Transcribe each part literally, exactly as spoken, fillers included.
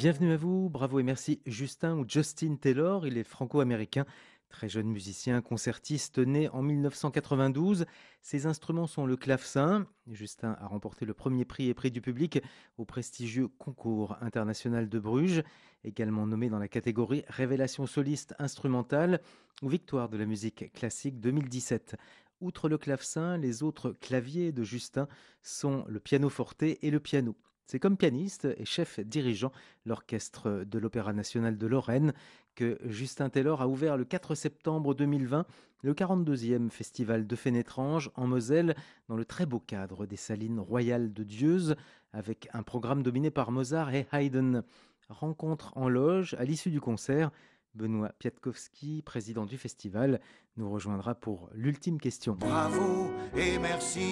Bienvenue à vous, bravo et merci Justin ou Justin Taylor, il est franco-américain, très jeune musicien, concertiste, né en mille neuf cent quatre-vingt-douze. Ses instruments sont le clavecin. Justin a remporté le premier prix et prix du public au prestigieux Concours international de Bruges, également nommé dans la catégorie Révélation soliste instrumentale ou Victoire de la musique classique deux mille dix-sept. Outre le clavecin, les autres claviers de Justin sont le pianoforte et le piano. C'est comme pianiste et chef dirigeant l'Orchestre de l'Opéra national de Lorraine que Justin Taylor a ouvert le quatre septembre deux mille vingt le quarante-deuxième Festival de Fénétrange en Moselle dans le très beau cadre des Salines royales de Dieuze avec un programme dominé par Mozart et Haydn. Rencontre en loge à l'issue du concert. Benoît Piatkowski, président du festival, nous rejoindra pour l'ultime question. Bravo et merci.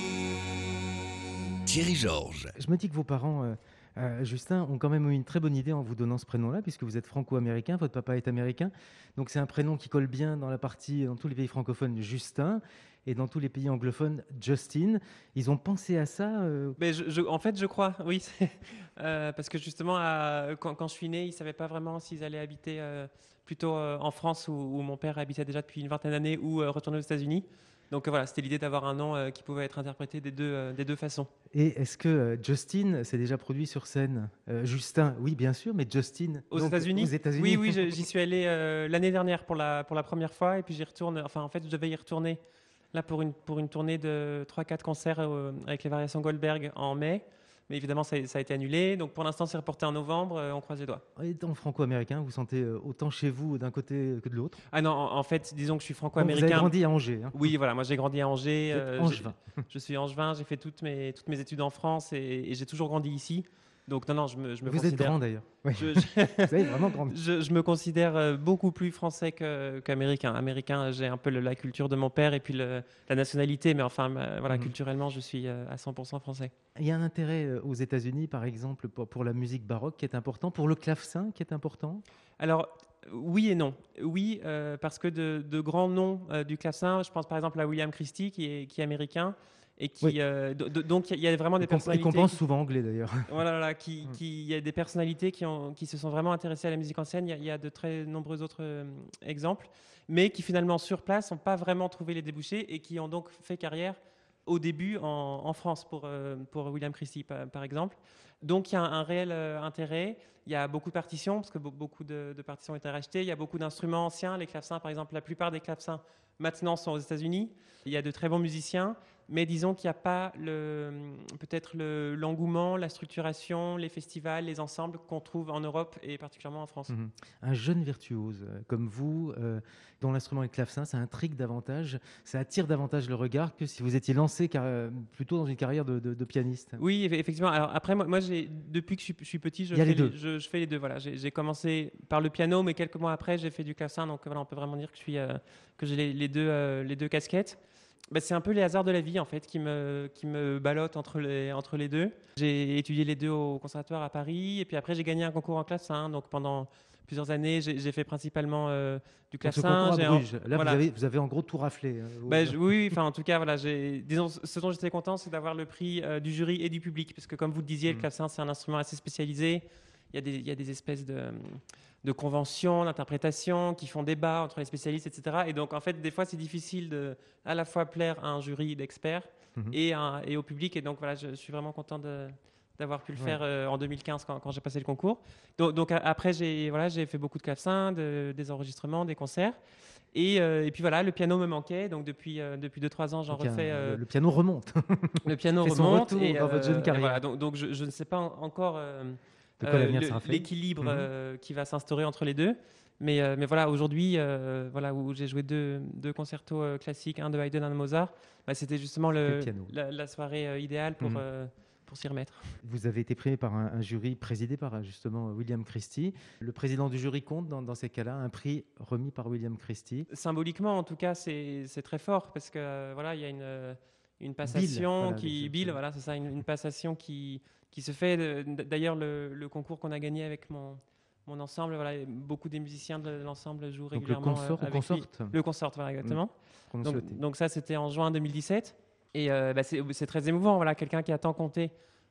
Thierry Georges. Je me dis que vos parents, euh, euh, Justin, ont quand même eu une très bonne idée en vous donnant ce prénom-là, puisque vous êtes franco-américain, votre papa est américain. Donc c'est un prénom qui colle bien dans la partie, dans tous les pays francophones, Justin, et dans tous les pays anglophones, Justin. Ils ont pensé à ça euh... Mais je, je, en fait, je crois, oui. euh, parce que justement, à, quand, quand je suis né, ils ne savaient pas vraiment s'ils allaient habiter euh, plutôt euh, en France, où, où mon père habitait déjà depuis une vingtaine d'années, ou euh, retourner aux États-Unis. Donc euh, voilà, c'était l'idée d'avoir un nom euh, qui pouvait être interprété des deux, euh, des deux façons. Et est-ce que euh, Justin s'est déjà produit sur scène euh, Justin, oui bien sûr, mais Justin aux donc, États-Unis. Aux États-Unis. Oui, oui, j'y suis allé euh, l'année dernière pour la, pour la première fois, et puis j'y retourne. Enfin, en fait, je devais y retourner là pour une, pour une tournée de trois quatre concerts euh, avec les variations Goldberg en mai. Mais évidemment, ça, ça a été annulé. Donc pour l'instant, c'est reporté en novembre. Euh, on croise les doigts. Étant franco-américain, vous sentez autant chez vous d'un côté que de l'autre? Ah non, en, en fait, disons que je suis franco-américain. Donc vous avez grandi à Angers. Hein. Oui, voilà. Moi, j'ai grandi à Angers. Euh, Angevin. Je suis angevin. J'ai fait toutes mes, toutes mes études en France et, et j'ai toujours grandi ici. Donc non, non, je me, je me vous considère... êtes grand d'ailleurs. Oui. Je, je... vous avez vraiment grandi. Je, je me considère beaucoup plus français que, qu'américain. Américain, j'ai un peu le, la culture de mon père et puis le, la nationalité, mais enfin, ma, voilà, mmh. culturellement, je suis à cent pour cent français. Il y a un intérêt aux États-Unis, par exemple, pour, pour la musique baroque qui est important, pour le clavecin qui est important. Alors, oui et non. Oui, euh, parce que de, de grands noms euh, du clavecin, je pense par exemple à William Christie, qui est, qui est américain. Et qui, oui. euh, d- d- donc il y a vraiment des et qu'on, personnalités. Et qu'on pense qui, souvent anglais d'ailleurs. Voilà, voilà qui, qui, il y a des personnalités qui, ont, qui se sont vraiment intéressées à la musique ancienne. Il y a, il y a de très nombreux autres euh, exemples, mais qui finalement sur place n'ont pas vraiment trouvé les débouchés et qui ont donc fait carrière au début en, en France pour, euh, pour William Christie par, par exemple. Donc il y a un, un réel euh, intérêt. Il y a beaucoup de partitions parce que b- beaucoup de, de partitions ont été rachetées. Il y a beaucoup d'instruments anciens. Les clavecins, par exemple, la plupart des clavecins maintenant sont aux États-Unis. Il y a de très bons musiciens. Mais disons qu'il n'y a pas le, peut-être le, l'engouement, la structuration, les festivals, les ensembles qu'on trouve en Europe et particulièrement en France. Mmh. Un jeune virtuose euh, comme vous, euh, dont l'instrument est le clavecin, ça intrigue davantage, ça attire davantage le regard que si vous étiez lancé car, euh, plutôt dans une carrière de, de, de pianiste. Oui, effectivement. Alors après, moi, moi j'ai, depuis que je suis, je suis petit, je, fais les les, je, je fais les deux. Voilà. J'ai, j'ai commencé par le piano, mais quelques mois après, j'ai fait du clavecin. Donc voilà, on peut vraiment dire que, je suis, euh, que j'ai les, les, deux, euh, les deux casquettes. Bah, c'est un peu les hasards de la vie en fait qui me, qui me ballottent entre les, entre les deux. J'ai étudié les deux au conservatoire à Paris et puis après j'ai gagné un concours en clavecin. Donc pendant plusieurs années j'ai, j'ai fait principalement euh, du clavecin. Donc, ce concours à Bruges. Là voilà. vous, avez, vous avez en gros tout raflé. Hein, bah, je, oui, enfin en tout cas voilà, j'ai, disons ce dont j'étais content c'est d'avoir le prix euh, du jury et du public parce que comme vous le disiez, mmh. le clavecin c'est un instrument assez spécialisé. Il y a des, il y a des espèces de de conventions, d'interprétations qui font débat entre les spécialistes, et cetera. Et donc, en fait, des fois, c'est difficile de à la fois plaire à un jury d'experts mmh. et, un, et au public. Et donc, voilà, je, je suis vraiment content de, d'avoir pu le ouais. faire euh, en deux mille quinze quand, quand j'ai passé le concours. Donc, donc après, j'ai, voilà, j'ai fait beaucoup de clavecin, de, des enregistrements, des concerts. Et, euh, et puis voilà, le piano me manquait. Donc, depuis, euh, depuis deux trois ans, j'en donc, refais. Euh, le piano remonte. Le piano fait remonte. Son retour et, dans euh, votre jeune carrière. Voilà, donc, donc je, je ne sais pas encore. Euh, De quoi l'avenir euh, sera fait. L'équilibre mmh. euh, qui va s'instaurer entre les deux. Mais, euh, mais voilà, aujourd'hui, euh, voilà, où j'ai joué deux, deux concertos euh, classiques, un de Haydn, un de Mozart, bah, c'était justement le, le la, la soirée euh, idéale pour, mmh. euh, pour s'y remettre. Vous avez été primé par un, un jury présidé par justement William Christie. Le président du jury compte dans, dans ces cas-là un prix remis par William Christie. Symboliquement, en tout cas, c'est, c'est très fort parce que euh, voilà, il y a une, une passation Bill, voilà, qui, Bill, voilà, c'est ça, une, une passation qui qui se fait. D'ailleurs, le, le concours qu'on a gagné avec mon, mon ensemble, voilà, beaucoup des musiciens de l'ensemble jouent donc régulièrement. Le consort, avec ou consorte lui. Le consort, voilà, exactement. Mmh. Donc, donc ça, c'était en juin deux mille dix-sept. Et euh, bah, c'est, c'est très émouvant, voilà, quelqu'un qui a tant compté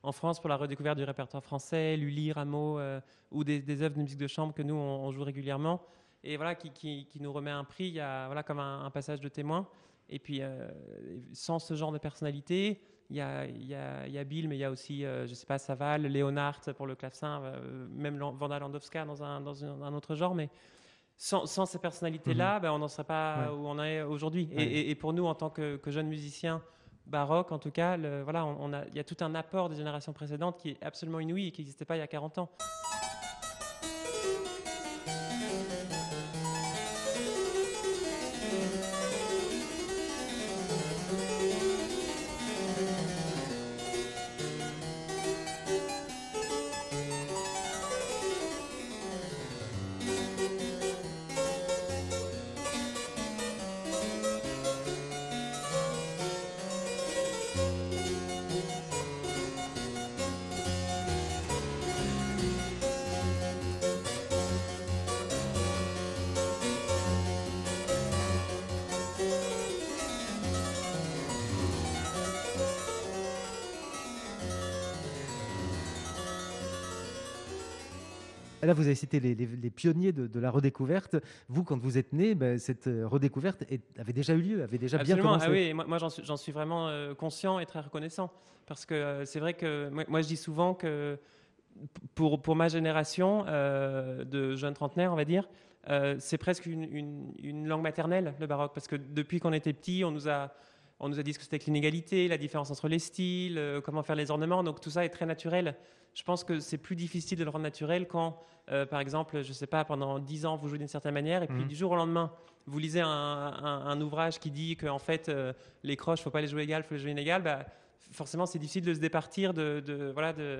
en France pour la redécouverte du répertoire français, Lully, Rameau, euh, ou des, des œuvres de musique de chambre que nous, on, on joue régulièrement. Et voilà, qui, qui, qui nous remet un prix, il y a voilà, comme un, un passage de témoin. Et puis, euh, sans ce genre de personnalité, il y a, il y a, il y a Bill, mais il y a aussi, euh, je ne sais pas, Saval, Léonard pour le clavecin, euh, même Wanda Landowska dans un, dans un, un autre genre. Mais sans, sans ces personnalités-là, mmh. ben, on n'en serait pas ouais. où on est aujourd'hui. Ouais. Et, et, et pour nous, en tant que, que jeunes musiciens baroques, en tout cas, le, voilà, on, on a, il y a tout un apport des générations précédentes qui est absolument inouï et qui n'existait pas il y a quarante ans. Là, vous avez cité les, les, les pionniers de, de la redécouverte. Vous, quand vous êtes né, ben, cette redécouverte est, avait déjà eu lieu, avait déjà Absolument. bien commencé. Ah oui, moi, moi j'en, suis, j'en suis vraiment euh, conscient et très reconnaissant. Parce que euh, c'est vrai que moi, moi, je dis souvent que pour, pour ma génération euh, de jeunes trentenaires, on va dire, euh, c'est presque une, une, une langue maternelle, le baroque. Parce que depuis qu'on était petit, on nous a... On nous a dit ce que c'était que l'inégalité, la différence entre les styles, euh, comment faire les ornements. Donc tout ça est très naturel. Je pense que c'est plus difficile de le rendre naturel quand, euh, par exemple, je ne sais pas, pendant dix ans, vous jouez d'une certaine manière et puis mmh. du jour au lendemain, vous lisez un, un, un ouvrage qui dit qu'en fait, euh, les croches, il ne faut pas les jouer égales, il faut les jouer inégales. Bah, forcément, c'est difficile de se départir de, de, voilà, de,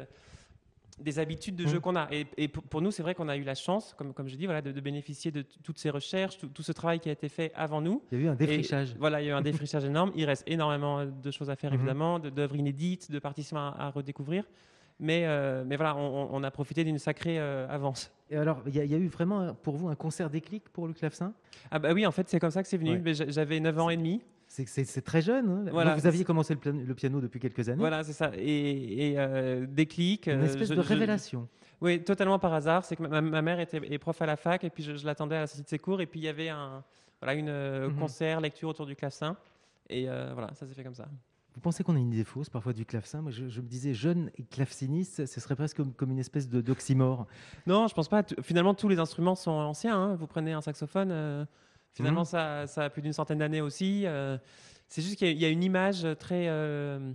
des habitudes de mmh. jeu qu'on a. Et, et pour, pour nous, c'est vrai qu'on a eu la chance, comme, comme je dis, voilà, de, de bénéficier de t- toutes ces recherches, tout, tout ce travail qui a été fait avant nous. Il y a eu un défrichage. Et, voilà, il y a eu un défrichage énorme. Il reste énormément de choses à faire, mmh. évidemment, de, d'œuvres inédites, de partitions à, à redécouvrir. Mais, euh, mais voilà, on, on a profité d'une sacrée euh, avance. Et alors, il y, y a eu vraiment pour vous un concert déclic pour le clavecin ? Ah bah oui, en fait, c'est comme ça que c'est venu. Ouais. J'avais neuf ans et demi. C'est, c'est, c'est très jeune. Hein. Voilà, Donc vous aviez commencé le, plan- le piano depuis quelques années. Voilà, c'est ça. Et, et euh, déclic. Une espèce je, de révélation. Je, oui, totalement par hasard. C'est que ma, ma mère était est prof à la fac et puis je, je l'attendais à la sortie de ses cours. Et puis il y avait un voilà, une mm-hmm. concert, lecture autour du clavecin. Et euh, voilà, ça s'est fait comme ça. Vous pensez qu'on a une idée fausse parfois du clavecin ? Moi, je, je me disais, jeune et claveciniste, ce serait presque comme, comme une espèce de, d'oxymore. Non, je pense pas. Finalement, tous les instruments sont anciens. Hein. Vous prenez un saxophone, euh, finalement, mmh. ça, ça a plus d'une centaine d'années aussi. Euh, c'est juste qu'il y a, il y a une image très euh,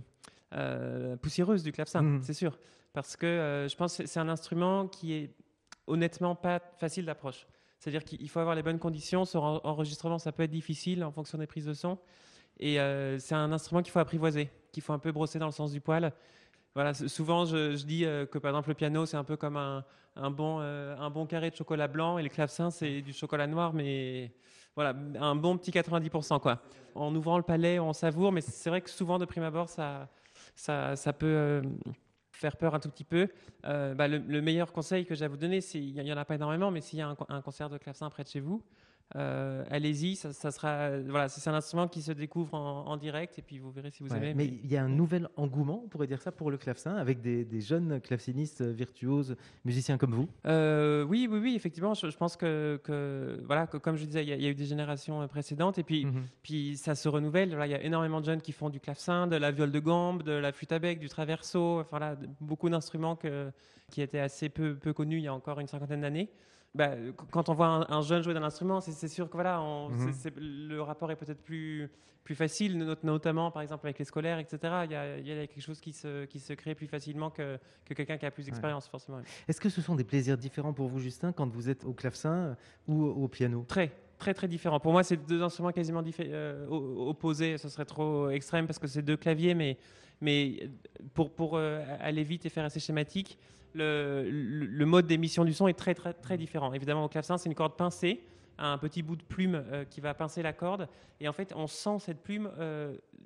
euh, poussiéreuse du clavecin, mmh. c'est sûr. Parce que euh, je pense que c'est un instrument qui est honnêtement pas facile d'approche. C'est-à-dire qu'il faut avoir les bonnes conditions. Sur enregistrement, ça peut être difficile en fonction des prises de son. Et euh, c'est un instrument qu'il faut apprivoiser, qu'il faut un peu brosser dans le sens du poil. Voilà, souvent, je, je dis euh, que par exemple, le piano, c'est un peu comme un, un, bon, euh, un bon carré de chocolat blanc et le clavecin, c'est du chocolat noir, mais voilà, un bon petit quatre-vingt-dix pour cent, quoi. En ouvrant le palais, on savoure, mais c'est vrai que souvent, de prime abord, ça, ça, ça peut euh, faire peur un tout petit peu. Euh, bah, le, le meilleur conseil que j'ai à vous donner, il n'y en a pas énormément, mais s'il y a un, un concert de clavecin près de chez vous, Euh, allez-y, ça, ça sera, voilà, c'est un instrument qui se découvre en, en direct et puis vous verrez si vous ouais, aimez. Mais il mais... y a un nouvel engouement, on pourrait dire ça, pour le clavecin, avec des, des jeunes clavecinistes virtuoses, musiciens comme vous. Euh, oui, oui, oui, effectivement, je, je pense que, que, voilà, que, comme je disais, il y, y a eu des générations précédentes et puis, mm-hmm. puis ça se renouvelle. Voilà, il y a énormément de jeunes qui font du clavecin, de la viole de gambe, de la flûte à bec, du traverso, enfin, voilà, beaucoup d'instruments que, qui étaient assez peu, peu connus il y a encore une cinquantaine d'années. Bah, quand on voit un, un jeune jouer d'un instrument, c'est, c'est sûr que voilà, on, mm-hmm. c'est, c'est, le rapport est peut-être plus, plus facile, not, notamment par exemple avec les scolaires, et cetera. Il y a, il y a quelque chose qui se, qui se crée plus facilement que, que quelqu'un qui a plus d'expérience, ouais. forcément. Est-ce que ce sont des plaisirs différents pour vous, Justin, quand vous êtes au clavecin ou au piano ? Très, très, très différents. Pour moi, c'est deux instruments quasiment diffé- euh, opposés. Ce serait trop extrême parce que c'est deux claviers, mais, mais pour, pour euh, aller vite et faire assez schématique, Le, le, le mode d'émission du son est très, très, très différent. Évidemment, au clavecin, c'est une corde pincée, un petit bout de plume euh, qui va pincer la corde. Et en fait, on sent cette plume euh,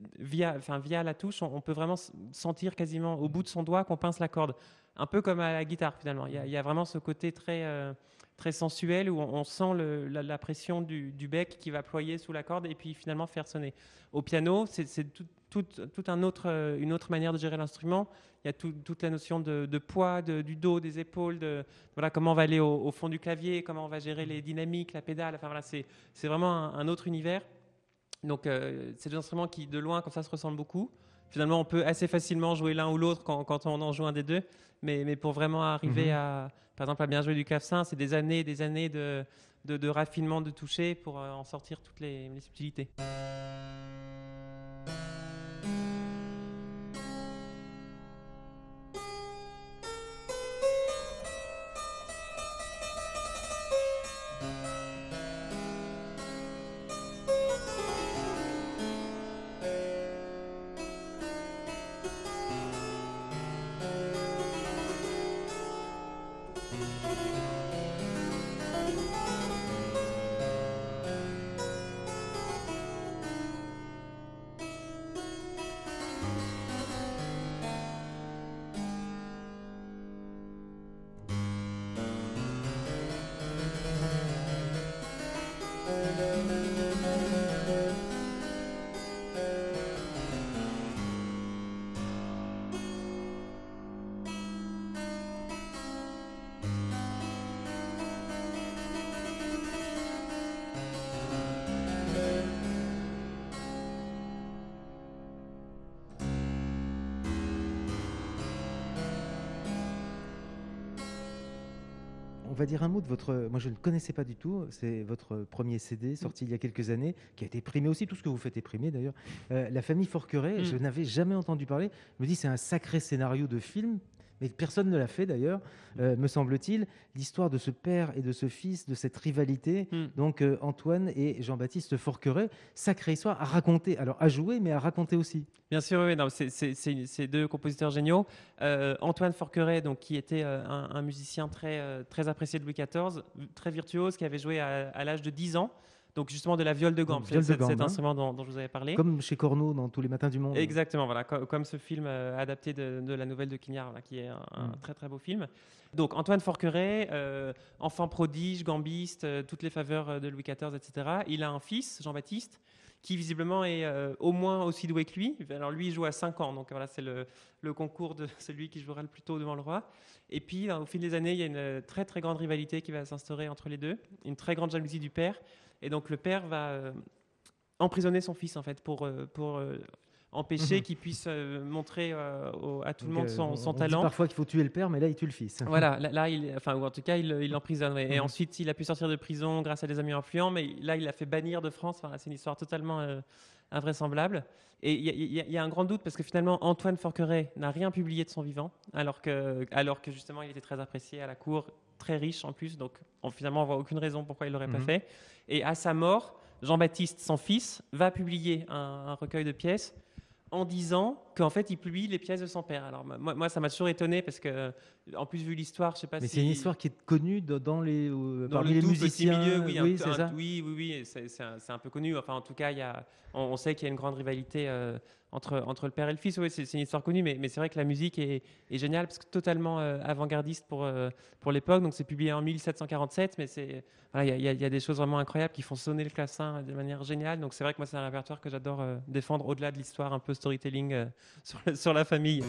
via, enfin, via la touche, on, on peut vraiment sentir quasiment au bout de son doigt qu'on pince la corde. Un peu comme à la guitare finalement. Il y a, il y a vraiment ce côté très, euh, très sensuel où on, on sent le, la, la pression du, du bec qui va ployer sous la corde et puis finalement faire sonner. Au piano, c'est, c'est tout, tout, tout un autre, une autre manière de gérer l'instrument. Il y a tout, toute la notion de, de poids, de, du dos, des épaules, de voilà, comment on va aller au, au fond du clavier, comment on va gérer les dynamiques, la pédale. Enfin, voilà, c'est, c'est vraiment un, un autre univers. Donc, euh, c'est des instruments qui, de loin, comme ça, se ressemblent beaucoup. Finalement, on peut assez facilement jouer l'un ou l'autre quand, quand on en joue un des deux. Mais, mais pour vraiment arriver mmh. à, par exemple, à bien jouer du clavecin, c'est des années et des années de, de, de raffinement de toucher pour euh, en sortir toutes les, les subtilités. On va dire un mot de votre... Moi, je ne connaissais pas du tout. C'est votre premier C D sorti mmh. il y a quelques années, qui a été primé aussi, tout ce que vous faites est primé d'ailleurs. Euh, La famille Forqueray, mmh. je n'avais jamais entendu parler. Je me dis, c'est un sacré scénario de film, mais personne ne l'a fait d'ailleurs, euh, me semble-t-il. L'histoire de ce père et de ce fils, de cette rivalité, mmh. donc euh, Antoine et Jean-Baptiste Forqueray, sacrée histoire à raconter, alors à jouer, mais à raconter aussi. Bien sûr, oui, non, c'est, c'est, c'est, c'est deux compositeurs géniaux. Euh, Antoine Forqueray, donc, qui était euh, un, un musicien très, euh, très apprécié de Louis quatorze, très virtuose, qui avait joué à, à l'âge de dix ans. Donc justement de la viole de gambe, c'est cet, cet hein. instrument dont, dont je vous avais parlé. Comme chez Corneau dans Tous les matins du monde. Exactement, voilà, comme, comme ce film euh, adapté de, de la nouvelle de Quignard, là, qui est un, mm. un très très beau film. Donc Antoine Forqueray, euh, enfant prodige, gambiste, euh, toutes les faveurs de Louis quatorze, et cetera. Il a un fils, Jean-Baptiste, qui visiblement est euh, au moins aussi doué que lui. Alors lui, il joue à cinq ans, donc voilà, c'est le, le concours de celui qui jouera le plus tôt devant le roi. Et puis, au fil des années, il y a une très très grande rivalité qui va s'instaurer entre les deux, une très grande jalousie du père. Et donc le père va euh, emprisonner son fils en fait pour, euh, pour euh, empêcher mmh. qu'il puisse euh, montrer euh, au, à tout donc, le monde son, son on talent. Dit parfois qu'il faut tuer le père, mais là il tue le fils. Voilà, là, là il, enfin ou en tout cas il, il l'emprisonne. Et, mmh. et ensuite il a pu sortir de prison grâce à des amis influents, mais là il l'a fait bannir de France. Enfin, c'est une histoire totalement euh, invraisemblable. Et il y, y, y a un grand doute parce que finalement Antoine Forqueray n'a rien publié de son vivant, alors que, alors que justement il était très apprécié à la cour, très riche en plus. Donc on, finalement on voit aucune raison pourquoi il l'aurait mmh. pas fait. Et à sa mort, Jean-Baptiste, son fils, va publier un, un recueil de pièces en disant qu'en fait, il publie les pièces de son père. Alors moi, moi ça m'a toujours étonné parce que, en plus, vu l'histoire, je sais pas Mais si... c'est une histoire qui est connue dans les, euh, dans parmi le les musiciens. Milieu, oui, oui, un, c'est un, ça. Oui, oui, oui, c'est, c'est, un, c'est un peu connu. Enfin, en tout cas, il y a, on, on sait qu'il y a une grande rivalité euh, entre, entre le père et le fils. Oui, c'est, c'est une histoire connue, mais, mais c'est vrai que la musique est, est géniale parce que totalement euh, avant-gardiste pour, euh, pour l'époque. Donc, c'est publié en dix-sept cent quarante-sept, mais c'est, voilà, il y, y a des choses vraiment incroyables qui font sonner le clavecin de manière géniale. Donc, c'est vrai que moi, c'est un répertoire que j'adore euh, défendre au-delà de l'histoire un peu storytelling euh, sur, sur la famille.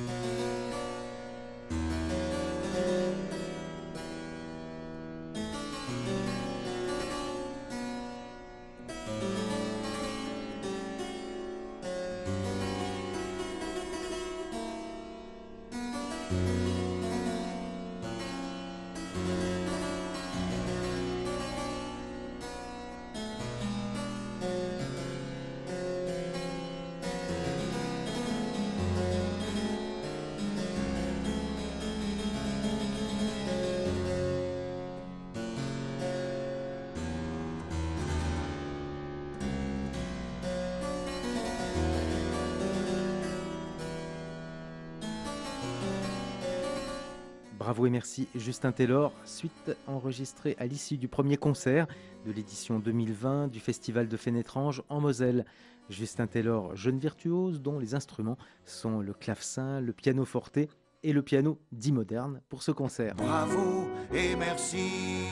Bravo et merci Justin Taylor, suite enregistrée à l'issue du premier concert de l'édition deux mille vingt du Festival de Fénétrange en Moselle. Justin Taylor, jeune virtuose dont les instruments sont le clavecin, le piano forte et le piano dit moderne pour ce concert. Bravo et merci.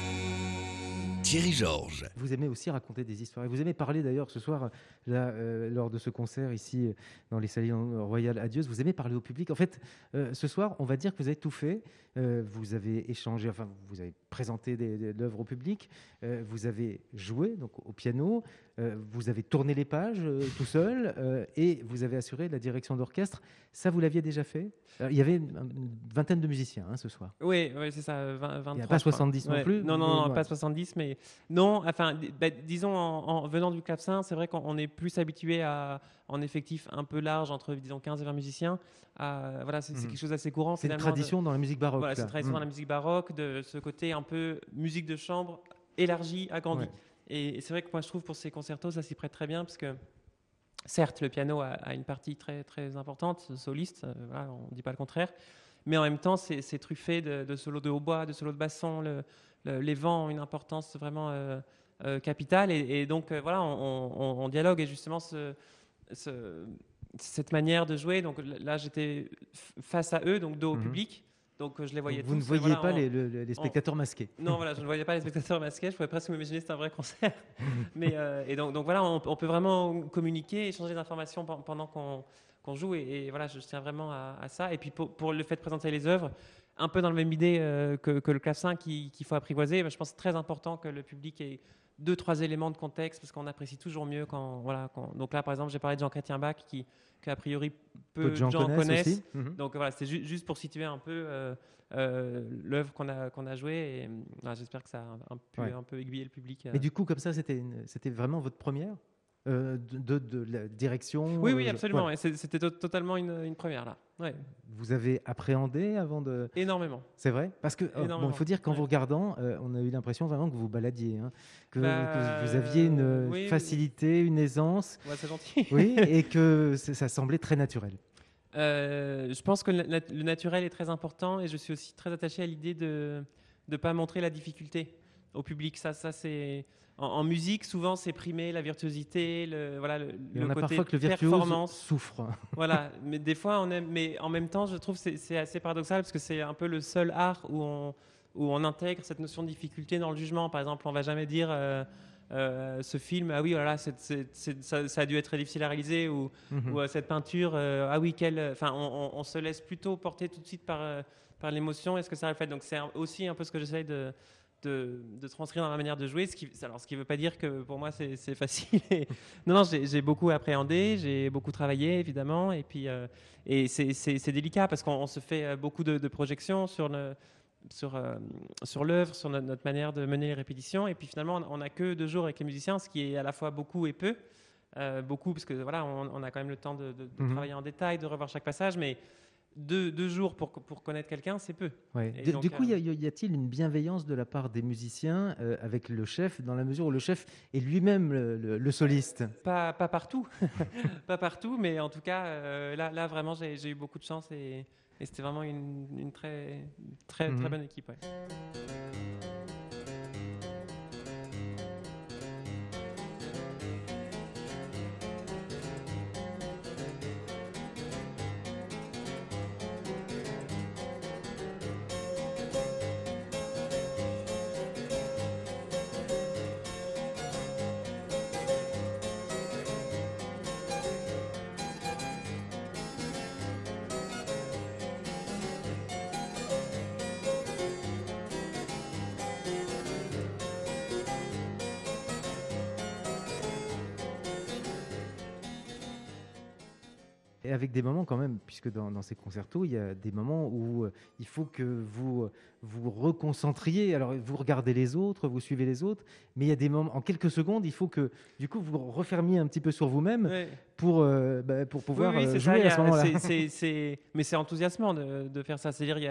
Thierry Georges. Vous aimez aussi raconter des histoires. Et vous aimez parler d'ailleurs ce soir, là, euh, lors de ce concert ici, euh, dans les salons Royal à Dieuze. Vous aimez parler au public. En fait, euh, ce soir, on va dire que vous avez tout fait. Euh, vous avez échangé, enfin, vous avez présenté des, des, de l'œuvre au public. Euh, vous avez joué donc, au piano. Euh, vous avez tourné les pages euh, tout seul. Euh, et vous avez assuré la direction d'orchestre. Ça, vous l'aviez déjà fait. Alors, il y avait une, une vingtaine de musiciens hein, ce soir. Oui, oui, c'est ça, vingt, vingt-trois. Il n'y a pas soixante-dix non ouais. plus. Non, non, non, ouais. pas soixante-dix, mais non, enfin, bah, disons, en, en venant du clavecin, c'est vrai qu'on est plus habitué à en effectif un peu large, entre, disons, quinze et vingt musiciens. À, voilà, c'est, mmh. c'est quelque chose d'assez courant. C'est une tradition de, dans la musique baroque. Voilà, c'est une tradition mmh. dans la musique baroque, de ce côté un peu musique de chambre, élargie, agrandie. Ouais. Et, et c'est vrai que moi, je trouve, pour ces concertos, ça s'y prête très bien, parce que certes, le piano a, a une partie très, très importante, soliste, euh, voilà, on ne dit pas le contraire, mais en même temps, c'est, c'est truffé de, de solos de hautbois, de solos de basson, le, le, les vents ont une importance vraiment euh, euh, capitale, et, et donc euh, voilà, on, on, on dialogue, et justement, ce, ce, cette manière de jouer, donc là, j'étais face à eux, donc dos au mm-hmm. public, donc je les voyais donc, tous. Vous ne voyiez voilà, pas on, les, les, les spectateurs on, masqués. Non, voilà, je ne voyais pas les spectateurs masqués, je pouvais presque m'imaginer que c'était un vrai concert, mais, euh, et donc, donc voilà, on, on peut vraiment communiquer, échanger d'informations pendant qu'on qu'on joue, et, et voilà, je tiens vraiment à, à ça. Et puis pour, pour le fait de présenter les œuvres, un peu dans la même idée euh, que, que le clavecin qui, qu'il faut apprivoiser, ben, je pense que c'est très important que le public ait deux, trois éléments de contexte, parce qu'on apprécie toujours mieux quand... Voilà, quand donc là, par exemple, j'ai parlé de Jean-Chrétien Bach, qui, qu'a priori peu, peu de gens, gens connaissent. connaissent. Mm-hmm. Donc voilà, c'est ju- juste pour situer un peu euh, euh, l'œuvre qu'on a, qu'on a jouée, et voilà, j'espère que ça a un peu, ouais. un peu aiguillé le public. Euh. Mais du coup, comme ça, c'était, une, c'était vraiment votre première Euh, de, de, de la direction. Oui, oui, euh, absolument. ouais. C'était to- totalement une, une première là. Ouais. Vous avez appréhendé avant de. Énormément. C'est vrai, parce que oh, bon, il faut dire qu'en ouais. vous regardant, euh, on a eu l'impression vraiment que vous baladiez, hein, que, bah, que vous aviez une oui, facilité, une aisance. Ouais, c'est gentil. Oui, et que ça semblait très naturel. Euh, je pense que le, le naturel est très important, et je suis aussi très attaché à l'idée de ne pas montrer la difficulté au public. Ça, ça c'est. En, en musique, souvent, c'est primer la virtuosité, le, voilà, le, le on a côté parfois que le virtuose performance. Souffre. Voilà, mais des fois, on aime, mais en même temps, je trouve que c'est, c'est assez paradoxal, parce que c'est un peu le seul art où on, où on intègre cette notion de difficulté dans le jugement. Par exemple, on ne va jamais dire euh, euh, ce film, ah oui, voilà, c'est, c'est, c'est, ça, ça a dû être très difficile à réaliser, ou, mm-hmm. ou euh, cette peinture, euh, ah oui, quelle. Enfin, on, on, on se laisse plutôt porter tout de suite par, euh, par l'émotion. Est-ce que ça a le fait? Donc, c'est aussi un peu ce que j'essaye de. De, de transcrire dans la manière de jouer, ce qui alors ce qui veut pas dire que pour moi c'est, c'est facile. Et, non non, j'ai, j'ai beaucoup appréhendé, j'ai beaucoup travaillé évidemment, et puis euh, et c'est, c'est, c'est délicat parce qu'on on se fait beaucoup de, de projections sur le sur euh, sur l'œuvre, sur notre, notre manière de mener les répétitions, et puis finalement on n'a que deux jours avec les musiciens, ce qui est à la fois beaucoup et peu. Euh, beaucoup parce que voilà, on, on a quand même le temps de, de, de mm-hmm. travailler en détail, de revoir chaque passage, mais Deux, deux jours pour, pour connaître quelqu'un, c'est peu. Ouais. De, donc, du coup, euh... y, a, y a-t-il une bienveillance de la part des musiciens euh, avec le chef, dans la mesure où le chef est lui-même le, le, le soliste? Pas, pas partout, pas partout, mais en tout cas, euh, là, là vraiment, j'ai, j'ai eu beaucoup de chance, et, et c'était vraiment une, une très, très, mm-hmm. très bonne équipe. Ouais. Et avec des moments quand même, puisque dans, dans ces concertos, il y a des moments où euh, il faut que vous vous reconcentriez. Alors, vous regardez les autres, vous suivez les autres, mais il y a des moments, en quelques secondes, il faut que, du coup, vous refermiez un petit peu sur vous-même oui. pour, euh, bah, pour pouvoir oui, oui, euh, c'est jouer ça, à ce moment-là. C'est, c'est, c'est... Mais c'est enthousiasmant de, de faire ça. C'est-à-dire, il y a,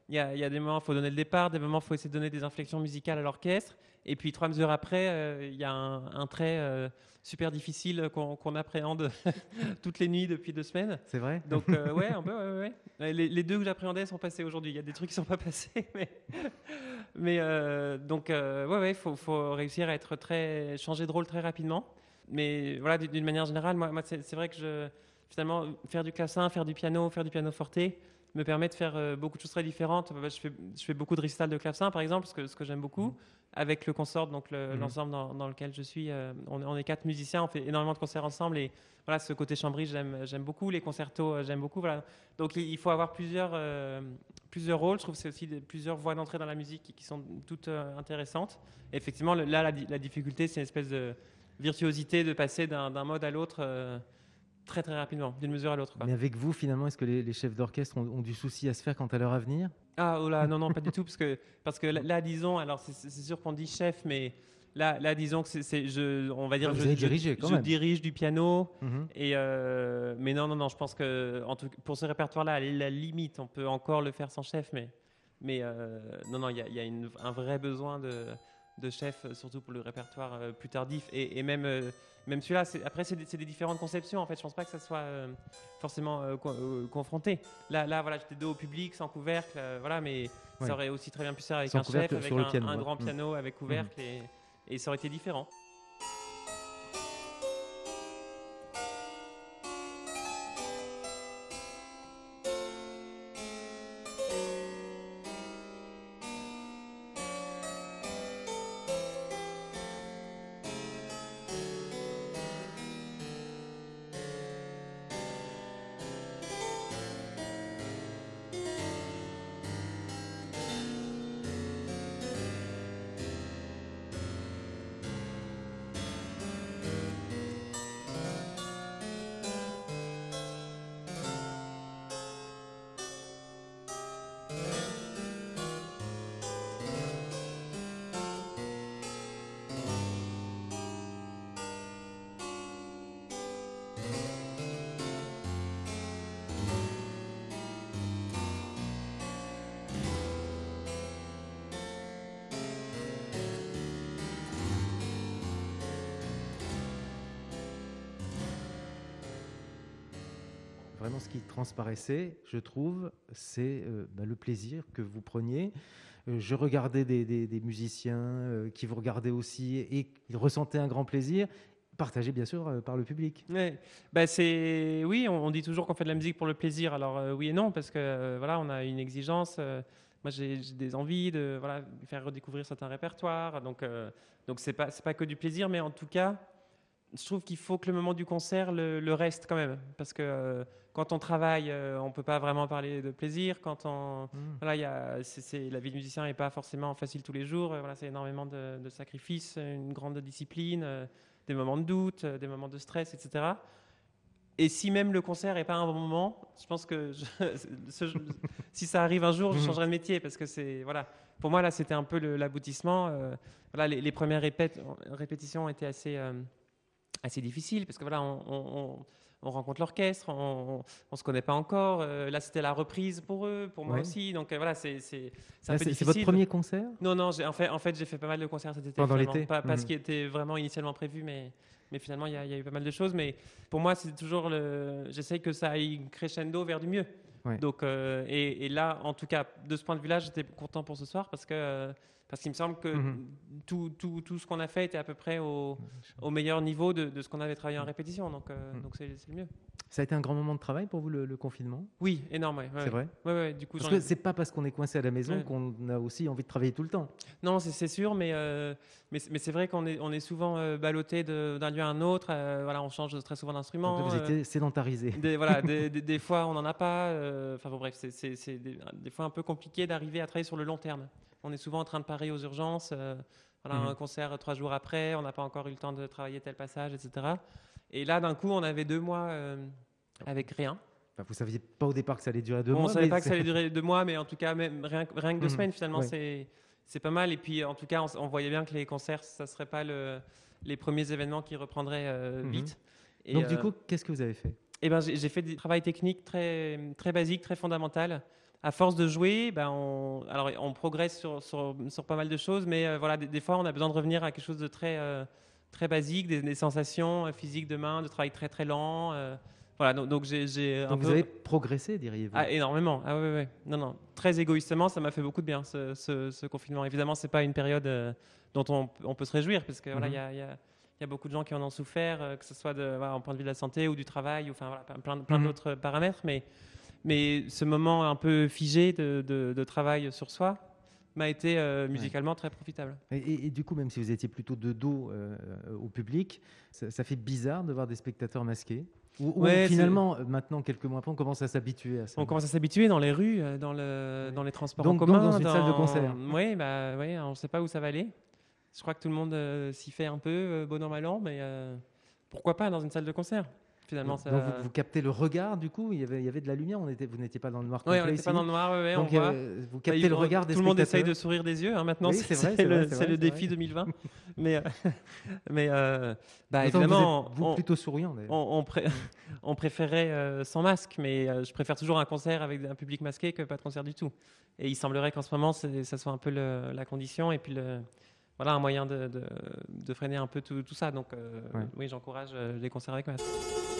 il y a, il y a des moments où il faut donner le départ, des moments où il faut essayer de donner des inflexions musicales à l'orchestre. Et puis trois mesures après, euh, il y a un, un trait euh, super difficile qu'on, qu'on appréhende toutes les nuits depuis deux semaines. C'est vrai? Donc euh, ouais, un peu, ouais, ouais, ouais. Les, les deux que j'appréhendais sont passés aujourd'hui. Il y a des trucs qui sont pas passés, mais, mais euh, donc euh, ouais, ouais, faut, faut réussir à être très, changer de rôle très rapidement. Mais voilà, d'une manière générale, moi, moi c'est, c'est vrai que je, finalement, faire du clavecin, faire du piano, faire du piano forte me permet de faire euh, beaucoup de choses très différentes. Je fais, je fais beaucoup de récital de clavecin, par exemple, ce que, ce que j'aime beaucoup. Mmh. Avec le consort, donc le, mmh. l'ensemble dans, dans lequel je suis, euh, on, on est quatre musiciens, on fait énormément de concerts ensemble. Et voilà, ce côté chambry, j'aime, j'aime beaucoup. Les concertos, euh, j'aime beaucoup. Voilà. Donc il faut avoir plusieurs, euh, plusieurs rôles. Je trouve que c'est aussi des, plusieurs voies d'entrée dans la musique qui, qui sont toutes euh, intéressantes. Et effectivement, le, là, la, la difficulté, c'est une espèce de virtuosité de passer d'un, d'un mode à l'autre. Euh, très très rapidement, d'une mesure à l'autre. Quoi. Mais avec vous, finalement, est-ce que les, les chefs d'orchestre ont, ont du souci à se faire quant à leur avenir? Ah, oh là, non, non, pas du tout, parce que, parce que là, là disons, alors c'est, c'est sûr qu'on dit chef, mais là, là disons que c'est, c'est je, on va dire, ah, je, vous avez je, dirigé, quand je même. dirige du piano, mm-hmm. et euh, mais non, non, non, je pense que en tout, pour ce répertoire-là, à la limite, on peut encore le faire sans chef, mais, mais euh, non, non, il y a, y a une, un vrai besoin de, de chef, surtout pour le répertoire euh, plus tardif, et, et même. Euh, Même celui-là, c'est, après, c'est des, c'est des différentes conceptions. En fait, je pense pas que ça soit euh, forcément euh, co- euh, confronté. Là, là, voilà, j'étais dos au public, sans couvercle, euh, voilà, mais ouais. Ça aurait aussi très bien pu faire avec sans un chef, avec un, piano, un ouais. grand piano mmh. avec couvercle, mmh. et, et ça aurait été différent. Vraiment, ce qui transparaissait, je trouve, c'est euh, bah, le plaisir que vous preniez. Euh, je regardais des, des, des musiciens euh, qui vous regardaient aussi et ils ressentaient un grand plaisir, partagé bien sûr euh, par le public. Ouais. Bah, c'est... Oui, on, on dit toujours qu'on fait de la musique pour le plaisir. Alors euh, oui et non, parce que euh, voilà, on a une exigence. Euh, moi, j'ai, j'ai des envies de voilà, faire redécouvrir certains répertoires. Donc, euh, donc c'est pas, c'est pas que du plaisir, mais en tout cas, je trouve qu'il faut que le moment du concert le, le reste quand même, parce que euh, quand on travaille, euh, on peut pas vraiment parler de plaisir. Quand on, mmh. voilà, y a, c'est, c'est, la vie de musicien n'est pas forcément facile tous les jours. Voilà, c'est énormément de, de sacrifices, une grande discipline, euh, des moments de doute, euh, des moments de stress, et cetera. Et si même le concert n'est pas un bon moment, je pense que je, ce, si ça arrive un jour, je changerai de métier, parce que c'est voilà. Pour moi là, c'était un peu le, l'aboutissement. Euh, voilà, les, les premières répét- répétitions étaient assez euh, assez difficile parce que voilà, on, on, on rencontre l'orchestre, on ne se connaît pas encore. Euh, là, c'était la reprise pour eux, pour moi ouais. aussi. Donc euh, voilà, c'est, c'est, c'est un là, peu c'est, difficile. C'est votre premier concert ? Non, non. J'ai, en fait, en fait, j'ai fait pas mal de concerts cet été. Pendant l'été. Pas, pas mmh. ce qui était vraiment initialement prévu, mais mais finalement, il y, y a eu pas mal de choses. Mais pour moi, c'est toujours le. J'essaye que ça aille crescendo vers du mieux. Ouais. Donc euh, et, et là, en tout cas, de ce point de vue-là, j'étais content pour ce soir parce que. Euh, Parce qu'il me semble que mmh. tout, tout, tout ce qu'on a fait était à peu près au, au meilleur niveau de, de ce qu'on avait travaillé en répétition. Donc, euh, mmh. donc c'est, c'est le mieux. Ça a été un grand moment de travail pour vous, le, le confinement ? Oui, énorme. Ouais, ouais, c'est vrai ouais, ouais, du coup, parce que ai... c'est pas parce qu'on est coincé à la maison ouais. qu'on a aussi envie de travailler tout le temps. Non, c'est, c'est sûr, mais, euh, mais, mais c'est vrai qu'on est, on est souvent euh, ballotté de, d'un lieu à un autre. Euh, voilà, on change très souvent d'instrument. Donc, vous étiez euh, sédentarisé. Des, voilà, des, des, des fois, on n'en a pas. Enfin bon, bref, c'est, c'est, c'est des, des fois un peu compliqué d'arriver à travailler sur le long terme. On est souvent en train de parer aux urgences. Euh, voilà, mmh. un concert trois jours après, on n'a pas encore eu le temps de travailler tel passage, et cetera. Et là, d'un coup, on avait deux mois euh, avec rien. Enfin, vous ne saviez pas au départ que ça allait durer deux bon, mois. On ne savait mais pas c'est... que ça allait durer deux mois, mais en tout cas, même rien, rien que deux mmh. semaines, finalement, ouais. c'est, c'est pas mal. Et puis, en tout cas, on, on voyait bien que les concerts, ça ne serait pas le, les premiers événements qui reprendraient euh, mmh. vite. Et Donc, euh, du coup, qu'est-ce que vous avez fait ? Eh ben, j'ai, j'ai fait du travail technique très, très basique, très fondamental, à force de jouer, ben on, alors on progresse sur, sur, sur pas mal de choses, mais euh, voilà, des, des fois on a besoin de revenir à quelque chose de très, euh, très basique, des, des sensations physiques de main, de travail très très lent. Euh, voilà, donc, donc j'ai, j'ai un Donc peu... vous avez progressé, diriez-vous? Ah, énormément. Ah oui, oui. Non, non. Très égoïstement, ça m'a fait beaucoup de bien, ce, ce, ce confinement. Évidemment, c'est pas une période euh, dont on, on peut se réjouir, parce que voilà, il Mhm. y a, il y a- il y a beaucoup de gens qui en ont souffert, euh, que ce soit de, voilà, en point de vue de la santé ou du travail, ou enfin voilà, plein, plein Mhm. d'autres paramètres. Mais, mais ce moment un peu figé de, de- de travail sur soi m'a été euh, musicalement très profitable. Et, et- et du coup, même si vous étiez plutôt de dos euh, au public, ça, ça fait bizarre de voir des spectateurs masqués? Ou, ou Ouais, c'est- finalement, euh, maintenant, quelques mois après, on commence à s'habituer à ça? On commence à s'habituer dans les rues, euh, dans, le, Oui. dans les transports Donc- en donc commun. dans une salle de concert. Oui, bah, ouais, on ne sait pas où ça va aller. Je crois que tout le monde euh, s'y fait un peu, euh, bon an, mal an, mais euh, pourquoi pas dans une salle de concert finalement, ça... Donc vous, vous captez le regard, du coup, il y avait, il y avait de la lumière, on était, vous n'étiez pas dans le noir Ouais, complet on n'était ici. pas dans le noir, ouais, ouais, Donc on voit. euh, vous Bah, captez il- le on- regard des tout le monde essaye spectateurs. de sourire des yeux. Hein, maintenant, Oui, c'est c'est vrai, c'est c'est le, vrai, c'est c'est vrai, le c'est défi vrai. deux mille vingt. mais euh, mais euh, bah, Pourtant, vous évidemment, êtes, vous, on, plutôt souriant, d'ailleurs. on, on pré- on préférait euh, sans masque, mais euh, je préfère toujours un concert avec un public masqué que pas de concert du tout. Et il semblerait qu'en ce moment, c'est- ça soit un peu le- la condition et puis le, voilà, un moyen de, de- de freiner un peu tout, tout ça. Donc, euh, Ouais. oui, j'encourage euh, les concerts avec masque.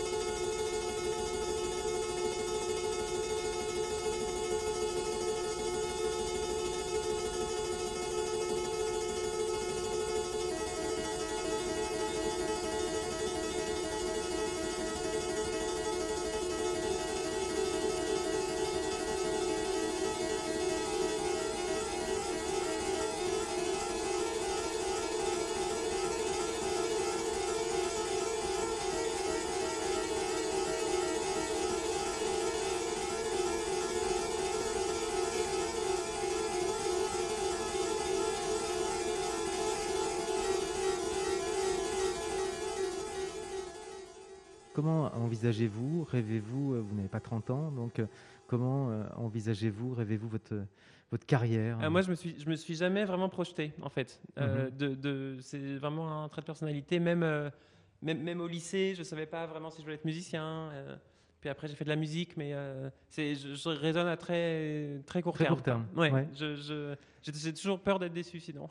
Comment envisagez-vous, rêvez-vous, euh, vous n'avez pas trente ans, donc euh, comment euh, envisagez-vous, rêvez-vous votre, votre carrière? Euh, moi, je me suis, je me suis jamais vraiment projeté, en fait. Euh, Mhm. de, de- c'est vraiment un trait de personnalité. Même, euh, même, même au lycée, je savais pas vraiment si je voulais être musicien. euh, puis après, j'ai fait de la musique, mais euh, c'est, je, je raisonne à très, très court Très terme. court terme, Ouais, ouais. je, je- j'ai, j'ai toujours peur d'être déçu, sinon.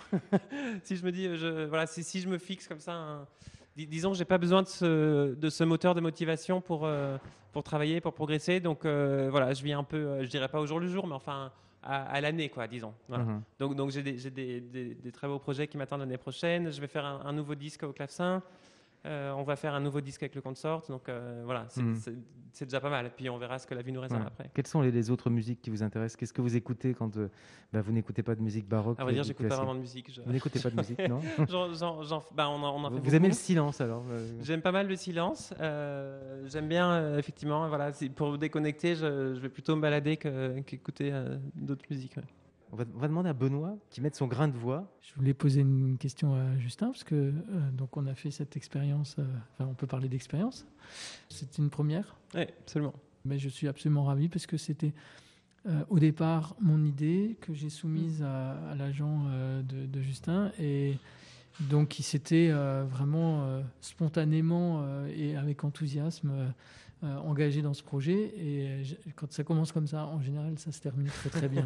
Si je me dis, euh, je, voilà, si, si je me fixe comme ça, un- dis- disons que j'ai pas besoin de ce, de ce moteur de motivation pour, euh, pour travailler, pour progresser. Donc euh, voilà, je vis un peu, euh, je dirais pas au jour le jour, mais enfin à, à l'année, quoi, disons. Voilà. Mhm. Donc, donc j'ai, des, j'ai des, des- des très beaux projets qui m'attendent l'année prochaine. Je vais faire un, un nouveau disque au clavecin. Euh, on va faire un nouveau disque avec le consort. Donc euh, voilà, c'est, Mhm. c'est- c'est déjà pas mal. Puis on verra ce que la vie nous réserve Ouais. après. Quelles sont les, les autres musiques qui vous intéressent? Qu'est-ce que vous écoutez quand euh, bah, vous n'écoutez pas de musique baroque? À vrai dire, ou j'écoute pas classique? vraiment de musique. Je- Vous n'écoutez pas de musique, non? J'en- j'en- j'en- bah, on en, on en Vous, fait vous aimez le beaucoup. silence, alors? euh, J'aime pas mal le silence. Euh, j'aime bien, euh, effectivement, voilà, c'est- pour déconnecter, je, je vais plutôt me balader que- qu'écouter euh, d'autres musiques. ouais. On va, on va demander à Benoît qui mette son grain de voix. Je voulais poser une question à Justin, parce que euh, donc on a fait cette expérience, euh, enfin on peut parler d'expérience, c'est une première, Ouais, absolument. mais je suis absolument ravi parce que c'était euh, au départ mon idée que j'ai soumise à, à l'agent euh, de, de Justin, et donc il s'était euh, vraiment euh, spontanément euh, et avec enthousiasme euh, euh, engagé dans ce projet, et euh, j- quand ça commence comme ça, en général ça se termine très très bien.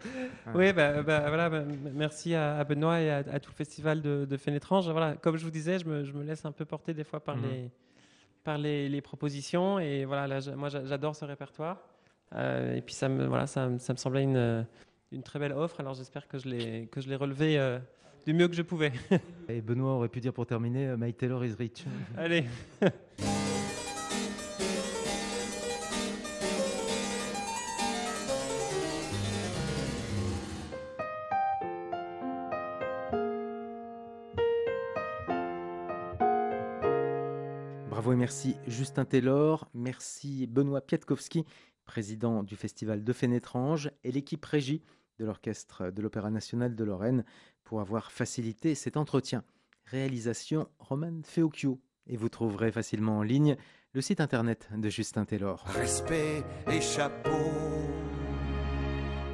Oui, bah, bah, voilà, bah, m- merci à, à Benoît et à, à tout le festival de, de Fénétrange. Voilà, comme je vous disais, je me, je me laisse un peu porter des fois par, Mhm. les, par les, les propositions. Et voilà, là, j'a- moi, j'a- j'adore ce répertoire. Euh, et puis, ça me, voilà, ça, me- ça me semblait une, une très belle offre. Alors, j'espère que je l'ai, que je l'ai relevé euh, du mieux que je pouvais. Et Benoît aurait pu dire pour terminer, euh, My Taylor is rich. Allez. Bravo et merci Justin Taylor, merci Benoît Piatkowski, président du Festival de Fénétrange, et l'équipe régie de l'Orchestre de l'Opéra National de Lorraine pour avoir facilité cet entretien. Réalisation Roman Feocchio. Et vous trouverez facilement en ligne le site internet de Justin Taylor. Respect et chapeau.